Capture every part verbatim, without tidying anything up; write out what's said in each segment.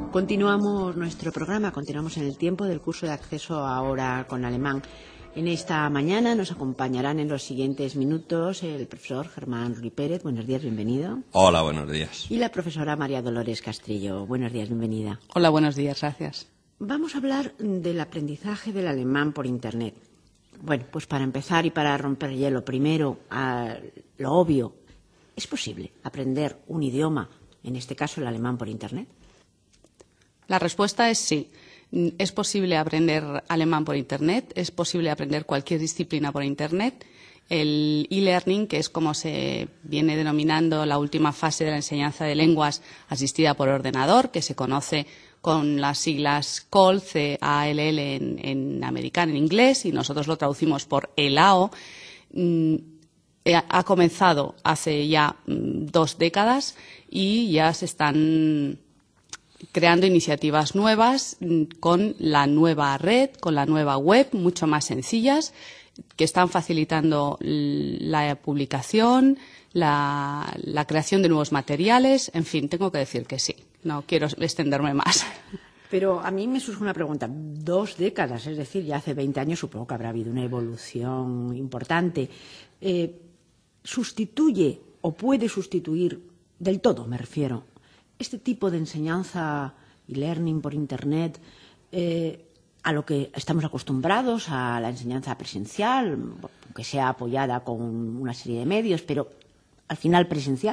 Continuamos nuestro programa, continuamos en el tiempo del curso de acceso ahora con alemán. En esta mañana nos acompañarán en los siguientes minutos el profesor Germán Ruy Pérez. Buenos días, bienvenido. Hola, buenos días. Y la profesora María Dolores Castrillo. Buenos días, bienvenida. Hola, buenos días, gracias. Vamos a hablar del aprendizaje del alemán por Internet. Bueno, pues para empezar y para romper hielo, primero, a lo obvio, ¿es posible aprender un idioma, en este caso el alemán, por Internet? La respuesta es sí. Es posible aprender alemán por Internet, es posible aprender cualquier disciplina por Internet. El e-learning, que es como se viene denominando la última fase de la enseñanza de lenguas asistida por ordenador, que se conoce con las siglas C O L, C A L L en, en americano, en inglés, y nosotros lo traducimos por E L A O, mm, ha comenzado hace ya mm, dos décadas y ya se están creando iniciativas nuevas con la nueva red, con la nueva web, mucho más sencillas, que están facilitando la publicación, la, la creación de nuevos materiales. En fin, tengo que decir que sí. No quiero extenderme más. Pero a mí me surge una pregunta. Dos décadas, es decir, ya hace veinte años supongo que habrá habido una evolución importante. Eh, ¿Sustituye o puede sustituir del todo, me refiero, este tipo de enseñanza y learning por Internet eh, a lo que estamos acostumbrados, a la enseñanza presencial, aunque sea apoyada con una serie de medios, pero al final presencial?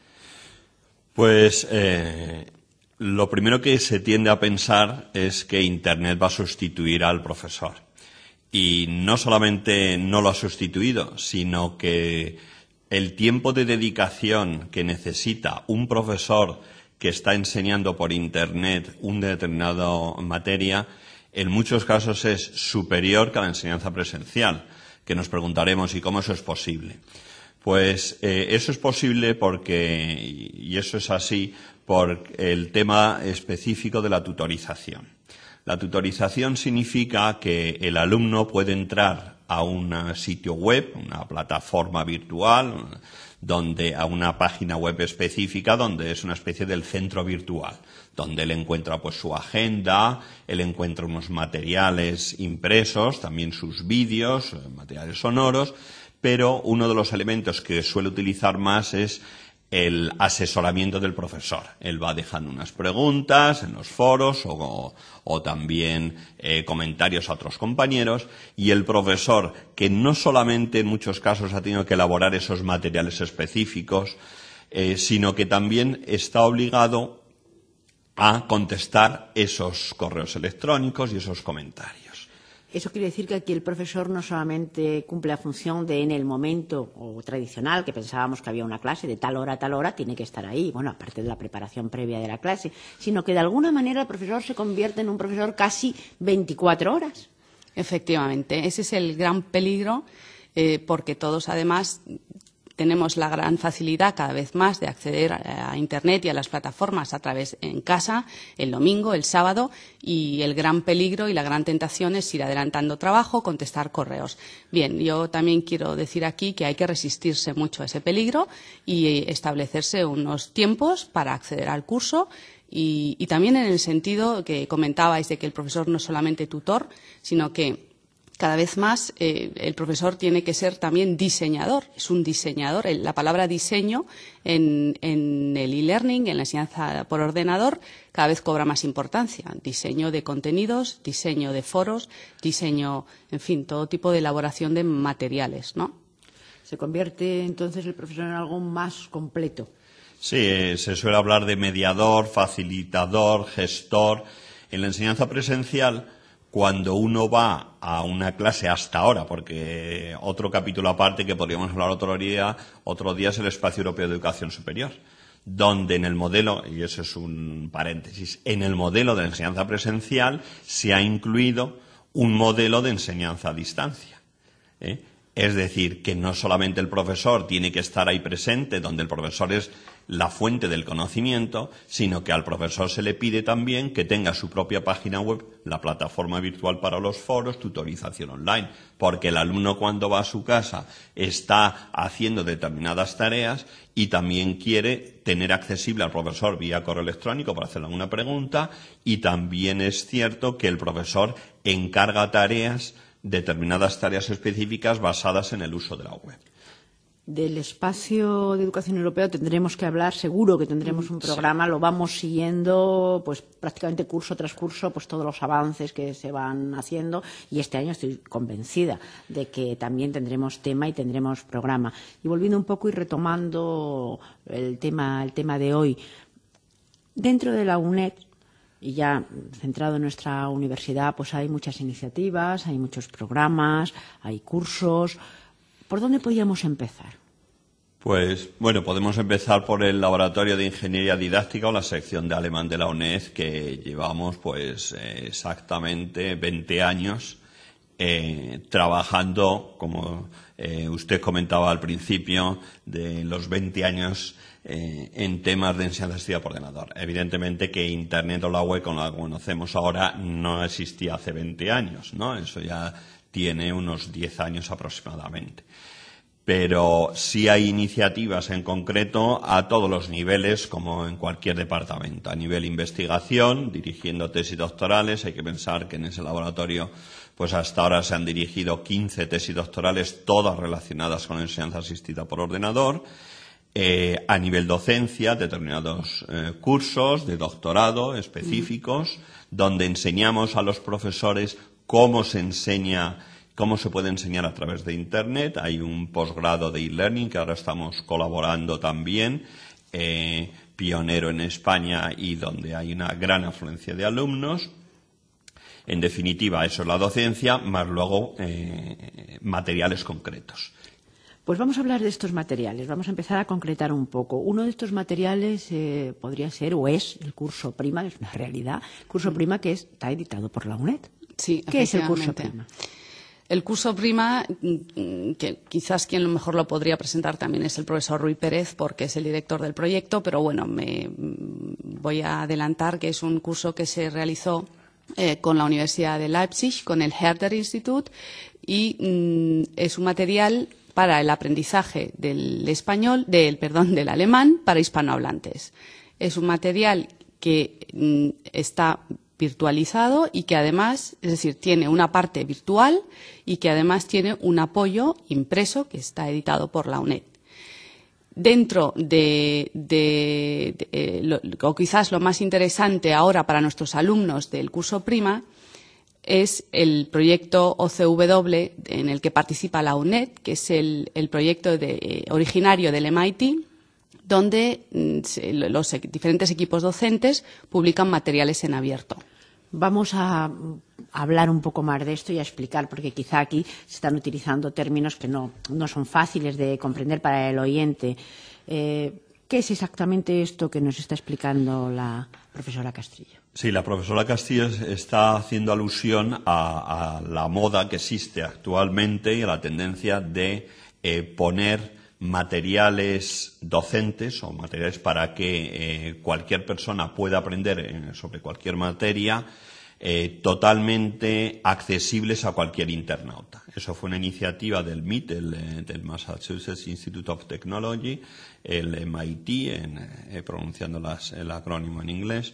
Pues eh, lo primero que se tiende a pensar es que Internet va a sustituir al profesor. Y no solamente no lo ha sustituido, sino que el tiempo de dedicación que necesita un profesor que está enseñando por Internet una determinada materia, en muchos casos es superior que a la enseñanza presencial, que nos preguntaremos, ¿y cómo eso es posible? Pues eh, eso es posible porque, y eso es así, por el tema específico de la tutorización. La tutorización significa que el alumno puede entrar a un sitio web, una plataforma virtual, donde a una página web específica donde es una especie del centro virtual, donde él encuentra pues su agenda, él encuentra unos materiales impresos, también sus vídeos, materiales sonoros, pero uno de los elementos que suele utilizar más es el asesoramiento del profesor. Él va dejando unas preguntas en los foros o, o también eh, comentarios a otros compañeros, y el profesor, que no solamente en muchos casos ha tenido que elaborar esos materiales específicos, eh, sino que también está obligado a contestar esos correos electrónicos y esos comentarios. Eso quiere decir que aquí el profesor no solamente cumple la función de en el momento o tradicional, que pensábamos que había una clase de tal hora a tal hora, tiene que estar ahí, bueno, aparte de la preparación previa de la clase, sino que de alguna manera el profesor se convierte en un profesor casi veinticuatro horas. Efectivamente, ese es el gran peligro, eh, porque todos además tenemos la gran facilidad cada vez más de acceder a Internet y a las plataformas a través en casa, el domingo, el sábado, y el gran peligro y la gran tentación es ir adelantando trabajo, contestar correos. Bien, yo también quiero decir aquí que hay que resistirse mucho a ese peligro y establecerse unos tiempos para acceder al curso. Y, y también en el sentido que comentabais de que el profesor no es solamente tutor, sino que cada vez más eh, el profesor tiene que ser también diseñador, es un diseñador. El, la palabra diseño en, en el e-learning, en la enseñanza por ordenador, cada vez cobra más importancia. Diseño de contenidos, diseño de foros, diseño, en fin, todo tipo de elaboración de materiales, ¿no? Se convierte entonces el profesor en algo más completo. Sí, eh, se suele hablar de mediador, facilitador, gestor. En la enseñanza presencial, cuando uno va a una clase hasta ahora, porque otro capítulo aparte que podríamos hablar otro día, otro día es el Espacio Europeo de Educación Superior, donde en el modelo, y eso es un paréntesis, en el modelo de enseñanza presencial se ha incluido un modelo de enseñanza a distancia, ¿eh? Es decir, que no solamente el profesor tiene que estar ahí presente, donde el profesor es la fuente del conocimiento, sino que al profesor se le pide también que tenga su propia página web, la plataforma virtual para los foros, tutorización online, porque el alumno cuando va a su casa está haciendo determinadas tareas y también quiere tener accesible al profesor vía correo electrónico para hacerle alguna pregunta, y también es cierto que el profesor encarga tareas, determinadas tareas específicas basadas en el uso de la web. Del espacio de educación europeo tendremos que hablar, seguro que tendremos un programa, sí. Lo vamos siguiendo pues prácticamente curso tras curso, pues todos los avances que se van haciendo, y este año estoy convencida de que también tendremos tema y tendremos programa. Y volviendo un poco y retomando el tema, el tema de hoy, dentro de la UNED, y ya centrado en nuestra universidad, pues hay muchas iniciativas, hay muchos programas, hay cursos. ¿Por dónde podríamos empezar? Pues, bueno, podemos empezar por el Laboratorio de Ingeniería Didáctica o la sección de alemán de la UNED, que llevamos, pues, eh, exactamente veinte años eh, trabajando, como eh, usted comentaba al principio, de los veinte años eh, en temas de enseñanza asistida por ordenador. Evidentemente que Internet o la web, como la conocemos ahora, no existía hace veinte años, ¿no? Eso ya tiene unos diez años aproximadamente. Pero sí hay iniciativas en concreto a todos los niveles, como en cualquier departamento. A nivel investigación, dirigiendo tesis doctorales, hay que pensar que en ese laboratorio pues hasta ahora se han dirigido quince tesis doctorales, todas relacionadas con enseñanza asistida por ordenador. Eh, a nivel docencia, determinados eh, cursos de doctorado específicos, mm. donde enseñamos a los profesores cómo se enseña, cómo se puede enseñar a través de Internet. Hay un posgrado de e-learning que ahora estamos colaborando también, eh, pionero en España y donde hay una gran afluencia de alumnos. En definitiva, eso es la docencia, más luego eh, materiales concretos. Pues vamos a hablar de estos materiales, vamos a empezar a concretar un poco. Uno de estos materiales eh, podría ser, o es, el curso Prima, es una realidad, el curso Prima que está editado por la UNED. Sí, ¿Qué es el curso Prima? El curso Prima, que quizás quien lo mejor lo podría presentar también es el profesor Rui Pérez, porque es el director del proyecto, pero bueno, me voy a adelantar que es un curso que se realizó eh, con la Universidad de Leipzig, con el Herder Institut, y mm, es un material para el aprendizaje del español, del perdón, del alemán para hispanohablantes. Es un material que mm, está virtualizado y que además, es decir, tiene una parte virtual y que además tiene un apoyo impreso que está editado por la UNED. Dentro de, de, de eh, lo, o quizás lo más interesante ahora para nuestros alumnos del curso Prima es el proyecto O C W en el que participa la UNED, que es el, el proyecto de, eh, originario del M I T, donde mm, los diferentes equipos docentes publican materiales en abierto. Vamos a hablar un poco más de esto y a explicar, porque quizá aquí se están utilizando términos que no, no son fáciles de comprender para el oyente. Eh, ¿Qué es exactamente esto que nos está explicando la profesora Castrillo? Sí, la profesora Castillo está haciendo alusión a, a la moda que existe actualmente y a la tendencia de eh, poner materiales docentes o materiales para que eh, cualquier persona pueda aprender eh, sobre cualquier materia eh, totalmente accesibles a cualquier internauta. Eso fue una iniciativa del M I T, el, del Massachusetts Institute of Technology, el M I T, en, eh, pronunciando las, el acrónimo en inglés,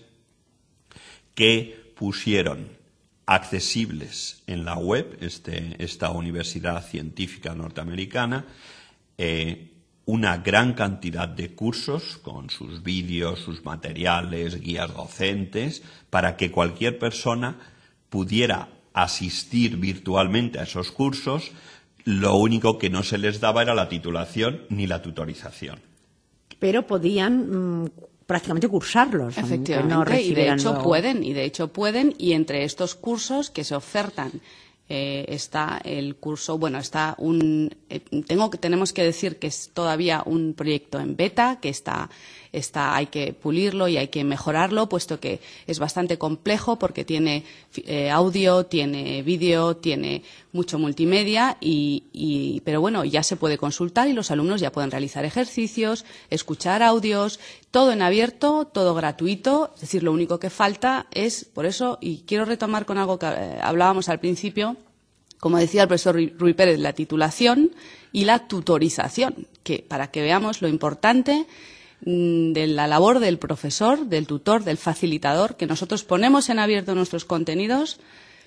que pusieron accesibles en la web, este, esta universidad científica norteamericana, eh, una gran cantidad de cursos con sus vídeos, sus materiales, guías docentes, para que cualquier persona pudiera asistir virtualmente a esos cursos. Lo único que no se les daba era la titulación ni la tutorización. Pero podían mmm, prácticamente cursarlos. Efectivamente, no y de hecho luego... pueden, y de hecho pueden, y entre estos cursos que se ofertan eh, está el curso, bueno, está un, eh, tengo que, tenemos que decir que es todavía un proyecto en beta, que está, está, hay que pulirlo y hay que mejorarlo, puesto que es bastante complejo porque tiene eh, audio, tiene vídeo, tiene mucho multimedia, y, y, pero bueno, ya se puede consultar y los alumnos ya pueden realizar ejercicios, escuchar audios, todo en abierto, todo gratuito. Es decir, lo único que falta es, por eso, y quiero retomar con algo que eh, hablábamos al principio, como decía el profesor Ruy Pérez, la titulación y la tutorización, que para que veamos lo importante mmm, de la labor del profesor, del tutor, del facilitador, que nosotros ponemos en abierto nuestros contenidos,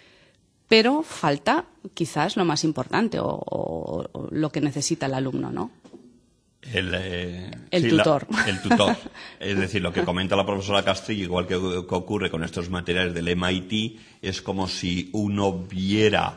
pero falta quizás lo más importante o, o, o lo que necesita el alumno, ¿no? El, eh, el sí, tutor. La, el tutor. Es decir, lo que comenta la profesora Castrillo, igual que, que ocurre con estos materiales del M I T, es como si uno viera,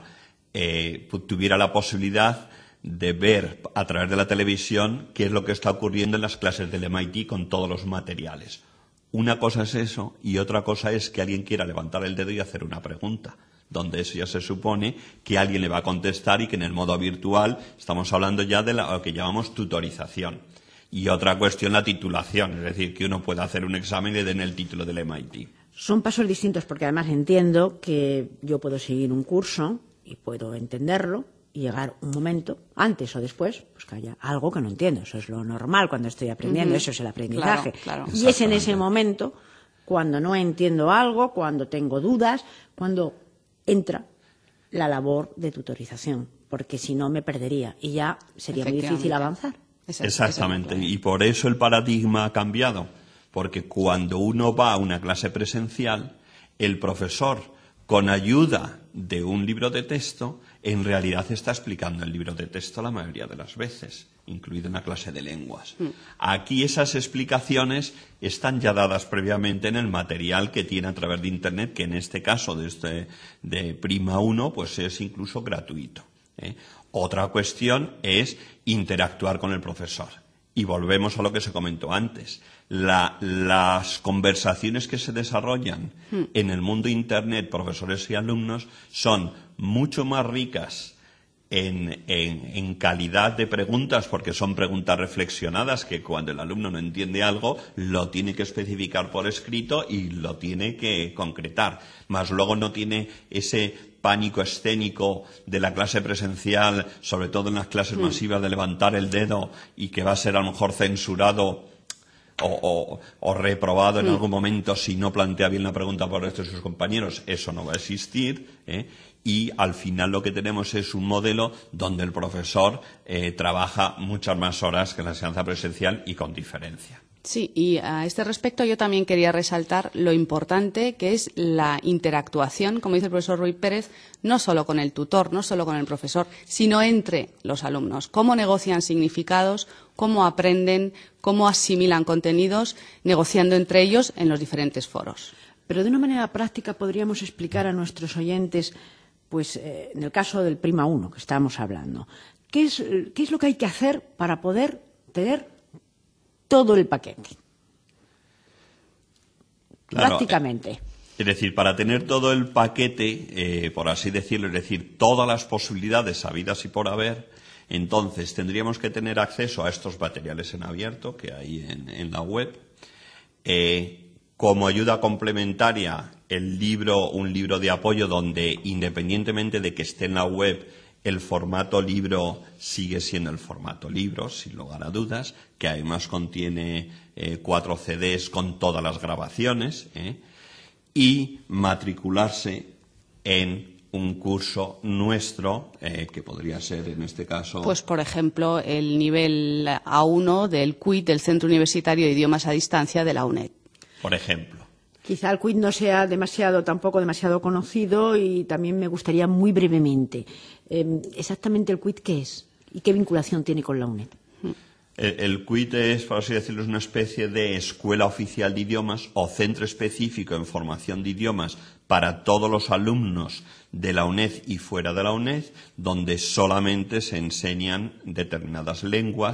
eh, tuviera la posibilidad de ver a través de la televisión qué es lo que está ocurriendo en las clases del M I T con todos los materiales. Una cosa es eso y otra cosa es que alguien quiera levantar el dedo y hacer una pregunta, donde eso ya se supone que alguien le va a contestar y que en el modo virtual estamos hablando ya de lo que llamamos tutorización. Y otra cuestión, la titulación, es decir, que uno pueda hacer un examen y le den el título del M I T. Son pasos distintos porque además entiendo que yo puedo seguir un curso y puedo entenderlo y llegar un momento, antes o después, pues que haya algo que no entiendo. Eso es lo normal cuando estoy aprendiendo, uh-huh. Eso es el aprendizaje. Claro, claro. Y es en ese momento cuando no entiendo algo, cuando tengo dudas, cuando entra la labor de tutorización, porque si no me perdería y ya sería muy difícil avanzar. Esa, Exactamente, esa y por eso el paradigma ha cambiado, porque cuando uno va a una clase presencial, el profesor, con ayuda de un libro de texto, en realidad está explicando el libro de texto la mayoría de las veces, incluido en la clase de lenguas. Mm. Aquí esas explicaciones están ya dadas previamente en el material que tiene a través de Internet, que en este caso de, este, de Prima uno pues es incluso gratuito, ¿eh? Otra cuestión es interactuar con el profesor. Y volvemos a lo que se comentó antes. La, las conversaciones que se desarrollan mm. en el mundo Internet, profesores y alumnos, son mucho más ricas en, en, en calidad de preguntas, porque son preguntas reflexionadas que cuando el alumno no entiende algo, lo tiene que especificar por escrito y lo tiene que concretar. Más luego no tiene ese pánico escénico de la clase presencial, sobre todo en las clases mm. masivas, de levantar el dedo y que va a ser a lo mejor censurado o, o, o reprobado en mm. algún momento si no plantea bien la pregunta por estos sus compañeros. Eso no va a existir, ¿eh? Y al final lo que tenemos es un modelo donde el profesor eh, trabaja muchas más horas que en la enseñanza presencial y con diferencia. Sí, y a este respecto yo también quería resaltar lo importante que es la interactuación, como dice el profesor Ruy Pérez, no solo con el tutor, no solo con el profesor, sino entre los alumnos. Cómo negocian significados, cómo aprenden, cómo asimilan contenidos, negociando entre ellos en los diferentes foros. Pero de una manera práctica podríamos explicar a nuestros oyentes, pues eh, en el caso del Prima uno que estábamos hablando, ¿qué es, qué es lo que hay que hacer para poder tener todo el paquete? Claro, prácticamente. Es decir, para tener todo el paquete, eh, por así decirlo, es decir, todas las posibilidades habidas y por haber, entonces tendríamos que tener acceso a estos materiales en abierto que hay en, en la web. Eh, como ayuda complementaria, el libro, un libro de apoyo donde, independientemente de que esté en la web, el formato libro sigue siendo el formato libro, sin lugar a dudas, que además contiene eh, cuatro C Ds con todas las grabaciones, ¿eh? Y matricularse en un curso nuestro, eh, que podría ser en este caso... Pues, por ejemplo, el nivel A uno del C U I T, del Centro Universitario de Idiomas a Distancia de la UNED. Por ejemplo. Quizá el C U I T no sea demasiado, tampoco demasiado conocido y también me gustaría muy brevemente, eh, exactamente el C U I T ¿qué es? ¿Y qué vinculación tiene con la UNED? El, el C U I T es, por así decirlo, es una especie de escuela oficial de idiomas o centro específico en formación de idiomas para todos los alumnos de la UNED y fuera de la UNED, donde solamente se enseñan determinadas lenguas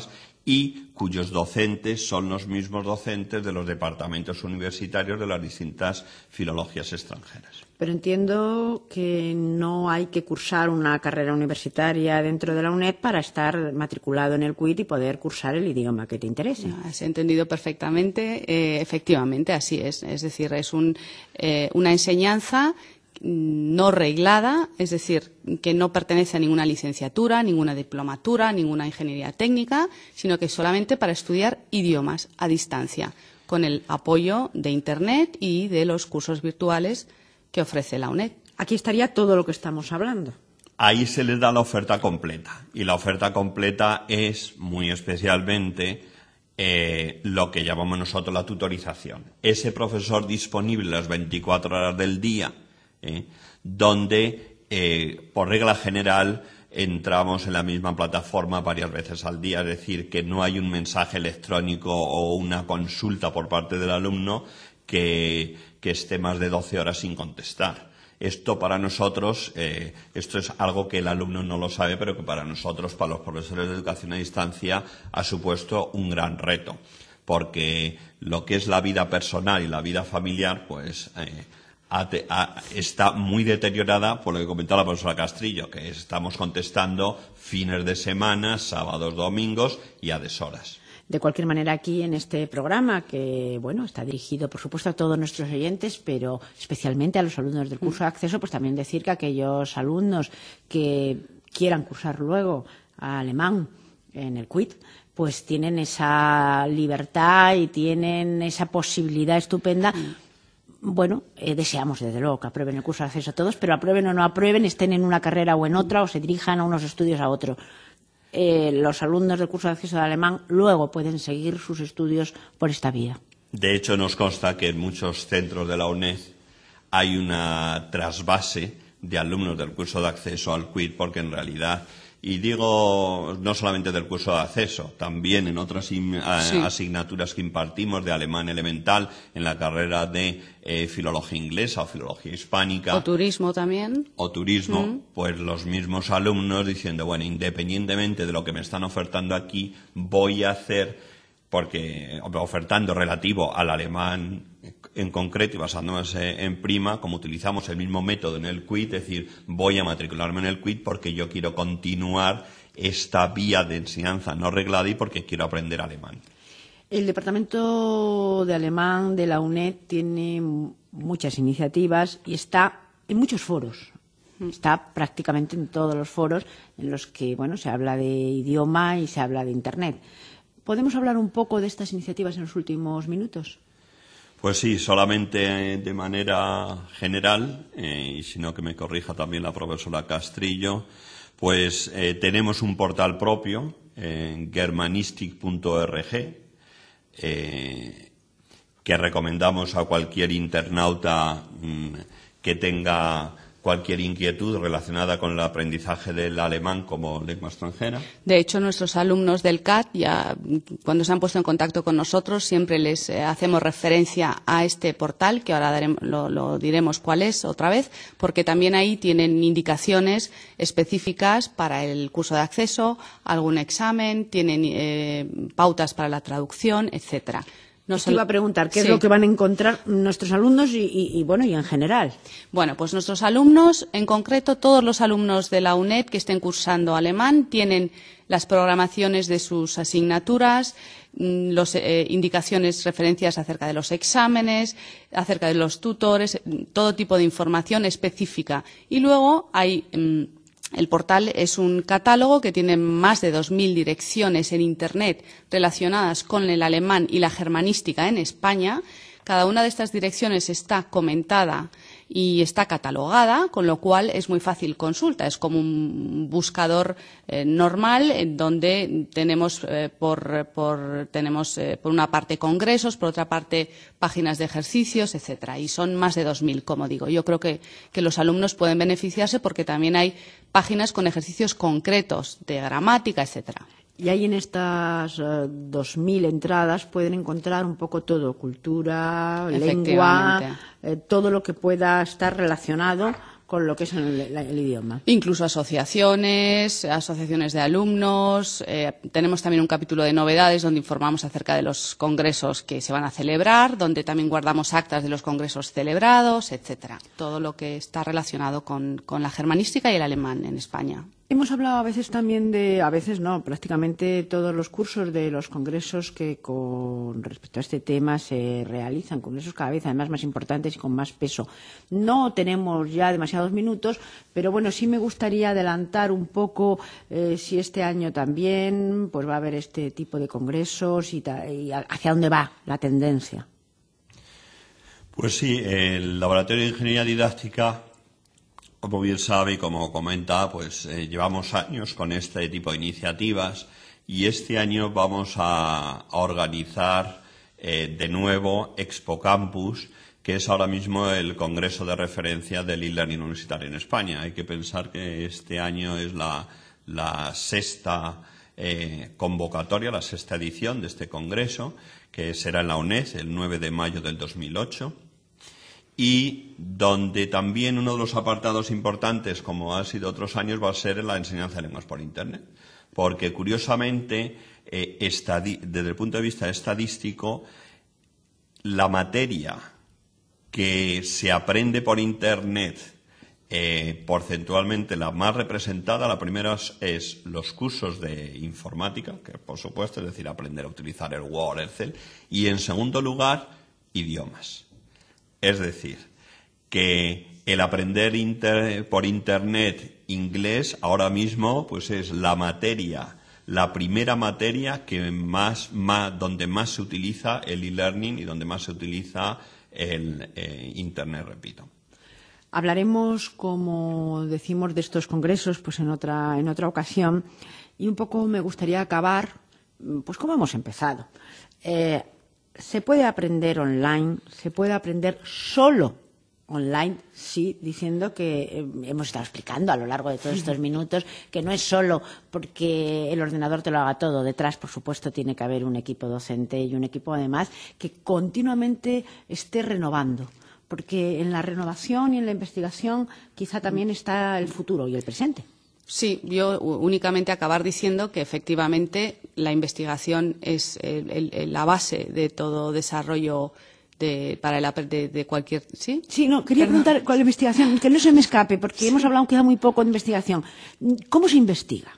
y cuyos docentes son los mismos docentes de los departamentos universitarios de las distintas filologías extranjeras. Pero entiendo que no hay que cursar una carrera universitaria dentro de la UNED para estar matriculado en el C U I T y poder cursar el idioma que te interese. No, has entendido perfectamente. Eh, efectivamente, así es. Es decir, es un, eh, una enseñanza no reglada, es decir, que no pertenece a ninguna licenciatura, ninguna diplomatura, ninguna ingeniería técnica, sino que solamente para estudiar idiomas a distancia, con el apoyo de Internet y de los cursos virtuales que ofrece la UNED. Aquí estaría todo lo que estamos hablando. Ahí se les da la oferta completa, y la oferta completa es muy especialmente eh, lo que llamamos nosotros la tutorización. Ese profesor disponible las veinticuatro horas del día, Eh, donde, eh, por regla general, entramos en la misma plataforma varias veces al día, es decir, que no hay un mensaje electrónico o una consulta por parte del alumno que, que esté más de doce horas sin contestar. Esto para nosotros, eh, esto es algo que el alumno no lo sabe, pero que para nosotros, para los profesores de educación a distancia, ha supuesto un gran reto, porque lo que es la vida personal y la vida familiar, pues, eh, está muy deteriorada por lo que comentaba la profesora Castrillo, que estamos contestando fines de semana, sábados, domingos y a deshoras. De cualquier manera, aquí en este programa, que bueno, está dirigido, por supuesto, a todos nuestros oyentes, pero especialmente a los alumnos del curso de acceso, pues también decir que aquellos alumnos que quieran cursar luego alemán en el C U I T, pues tienen esa libertad y tienen esa posibilidad estupenda. Bueno, eh, deseamos desde luego que aprueben el curso de acceso a todos, pero aprueben o no aprueben, estén en una carrera o en otra, o se dirijan a unos estudios a otro. Eh, los alumnos del curso de acceso de alemán luego pueden seguir sus estudios por esta vía. De hecho, nos consta que en muchos centros de la UNED hay una trasvase de alumnos del curso de acceso al C U I T, porque en realidad, y digo no solamente del curso de acceso, también en otras sí. asignaturas que impartimos de alemán elemental, en la carrera de eh, filología inglesa o filología hispánica. O turismo también. O turismo, Mm. pues los mismos alumnos diciendo, bueno, independientemente de lo que me están ofertando aquí, voy a hacer, porque ofertando relativo al alemán en concreto y basándonos en prima, como utilizamos el mismo método en el C U I T, es decir, voy a matricularme en el C U I T porque yo quiero continuar esta vía de enseñanza no reglada y porque quiero aprender alemán. El Departamento de Alemán de la UNED tiene muchas iniciativas y está en muchos foros. Está prácticamente en todos los foros en los que bueno, se habla de idioma y se habla de Internet. ¿Podemos hablar un poco de estas iniciativas en los últimos minutos? Pues sí, solamente de manera general, eh, y si no que me corrija también la profesora Castrillo, pues eh, tenemos un portal propio, eh, germanistic punto org, eh, que recomendamos a cualquier internauta mmm, que tenga cualquier inquietud relacionada con el aprendizaje del alemán como lengua extranjera. De hecho, nuestros alumnos del C A T, ya cuando se han puesto en contacto con nosotros, siempre les eh, hacemos referencia a este portal, que ahora daremos, lo, lo diremos cuál es otra vez, porque también ahí tienen indicaciones específicas para el curso de acceso, algún examen, tienen eh, pautas para la traducción, etcétera. No se iba a preguntar qué sí. es lo que van a encontrar nuestros alumnos y, y, y, bueno, y en general. Bueno, pues nuestros alumnos, en concreto, todos los alumnos de la UNED que estén cursando alemán tienen las programaciones de sus asignaturas, las eh, indicaciones, referencias acerca de los exámenes, acerca de los tutores, todo tipo de información específica. Y luego hay... Mmm, El portal es un catálogo que tiene más de dos mil direcciones en Internet relacionadas con el alemán y la germanística en España. Cada una de estas direcciones está comentada y está catalogada, con lo cual es muy fácil consulta. Es como un buscador eh, normal, en donde tenemos, eh, por, por, tenemos eh, por una parte congresos, por otra parte páginas de ejercicios, etcétera. Y son más de dos mil, como digo. Yo creo que, que los alumnos pueden beneficiarse porque también hay páginas con ejercicios concretos de gramática, etcétera. Y ahí en estas uh, dos mil entradas pueden encontrar un poco todo, cultura, lengua, eh, todo lo que pueda estar relacionado con lo que es el, el, el idioma. Incluso asociaciones, asociaciones de alumnos. Eh, tenemos también un capítulo de novedades donde informamos acerca de los congresos que se van a celebrar, donde también guardamos actas de los congresos celebrados, etcétera. Todo lo que está relacionado con, con la germanística y el alemán en España. Hemos hablado a veces también de, a veces no, prácticamente todos los cursos de los congresos que con respecto a este tema se realizan, congresos cada vez además más importantes y con más peso. No tenemos ya demasiados minutos, pero bueno, sí me gustaría adelantar un poco eh, si este año también pues va a haber este tipo de congresos y, ta, y hacia dónde va la tendencia. Pues sí, el Laboratorio de Ingeniería Didáctica, como bien sabe y como comenta, pues eh, llevamos años con este tipo de iniciativas y este año vamos a, a organizar eh, de nuevo Expo Campus, que es ahora mismo el congreso de referencia del e-learning universitario en España. Hay que pensar que este año es la, la sexta eh, convocatoria, la sexta edición de este congreso, que será en la UNED el nueve de mayo del dos mil ocho. Y donde también uno de los apartados importantes, como ha sido otros años, va a ser la enseñanza de lenguas por Internet. Porque, curiosamente, eh, desde el punto de vista estadístico, la materia que se aprende por Internet, eh, porcentualmente la más representada, la primera es, es los cursos de informática, que por supuesto es decir, aprender a utilizar el Word, Excel, y en segundo lugar, idiomas. Es decir, que el aprender inter, por Internet inglés ahora mismo pues es la materia, la primera materia que más, más, donde más se utiliza el e-learning y donde más se utiliza el eh, Internet, repito. Hablaremos, como decimos, de estos congresos pues en otra, en otra ocasión y un poco me gustaría acabar pues como hemos empezado. Eh, Se puede aprender online, se puede aprender solo online, sí, diciendo que eh, hemos estado explicando a lo largo de todos estos minutos que no es solo porque el ordenador te lo haga todo. Detrás, por supuesto, tiene que haber un equipo docente y un equipo, además, que continuamente esté renovando. Porque en la renovación y en la investigación quizá también está el futuro y el presente. Sí, yo únicamente acabar diciendo que efectivamente la investigación es el, el, la base de todo desarrollo de, para el de, de cualquier. ¿Sí? Sí, no, quería Perdón. preguntar cuál investigación, que no se me escape, porque sí. hemos hablado queda muy poco de investigación. ¿Cómo se investiga?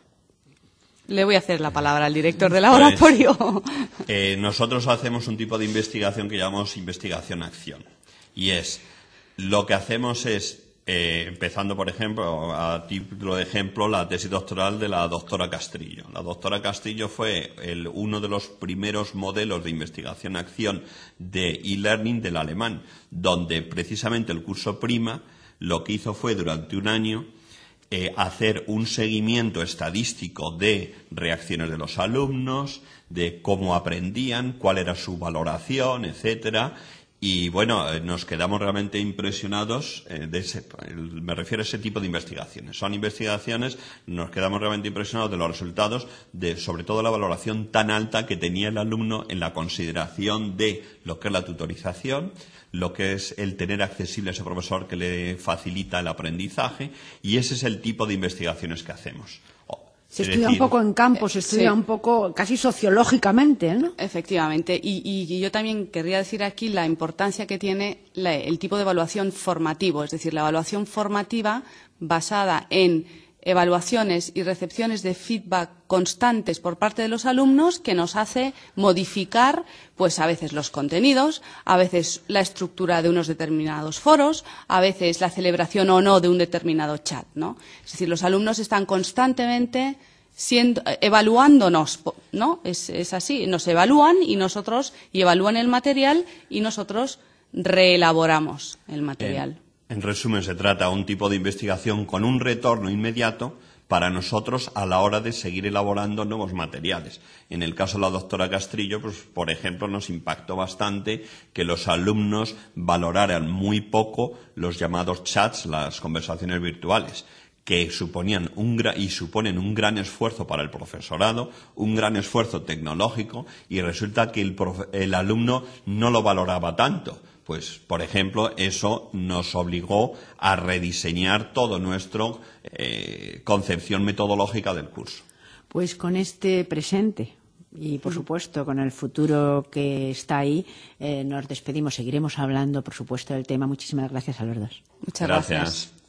Le voy a hacer la palabra al director del laboratorio. Pues, eh, nosotros hacemos un tipo de investigación que llamamos investigación-acción. Y es, lo que hacemos es, Eh, empezando, por ejemplo, a título de ejemplo, la tesis doctoral de la doctora Castrillo. La doctora Castrillo fue el, uno de los primeros modelos de investigación-acción de e-learning del alemán, donde precisamente el curso Prima lo que hizo fue durante un año eh, hacer un seguimiento estadístico de reacciones de los alumnos, de cómo aprendían, cuál era su valoración, etcétera. Y bueno, nos quedamos realmente impresionados eh, de ese, me refiero a ese tipo de investigaciones. Son investigaciones, nos quedamos realmente impresionados de los resultados, de sobre todo la valoración tan alta que tenía el alumno en la consideración de lo que es la tutorización, lo que es el tener accesible a ese profesor que le facilita el aprendizaje, y ese es el tipo de investigaciones que hacemos. Se estudia decir, un poco en campo, se estudia sí. un poco casi sociológicamente, ¿no? Efectivamente. Y, y, y yo también querría decir aquí la importancia que tiene la, el tipo de evaluación formativo, es decir, la evaluación formativa basada en evaluaciones y recepciones de feedback constantes por parte de los alumnos que nos hace modificar, pues a veces los contenidos, a veces la estructura de unos determinados foros, a veces la celebración o no de un determinado chat, ¿no? Es decir, los alumnos están constantemente siendo, evaluándonos, ¿no? Es, es así, nos evalúan y nosotros, y evalúan el material y nosotros reelaboramos el material. Eh. En resumen, se trata de un tipo de investigación con un retorno inmediato para nosotros a la hora de seguir elaborando nuevos materiales. En el caso de la doctora Castrillo, pues, por ejemplo, nos impactó bastante que los alumnos valoraran muy poco los llamados chats, las conversaciones virtuales, que suponían un gra- y suponen un gran esfuerzo para el profesorado, un gran esfuerzo tecnológico, y resulta que el, profe- el alumno no lo valoraba tanto. pues, por ejemplo, eso nos obligó a rediseñar todo nuestro eh, concepción metodológica del curso. Pues con este presente y, por supuesto, con el futuro que está ahí, eh, nos despedimos. Seguiremos hablando, por supuesto, del tema. Muchísimas gracias a los dos. Muchas gracias. gracias.